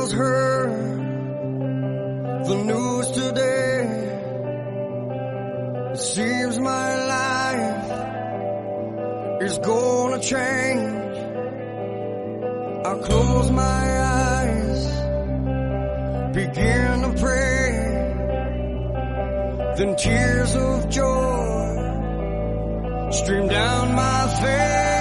just heard the news today. It seems my life is gonna change. I close my eyes, begin to pray, then tears of joy stream down my face.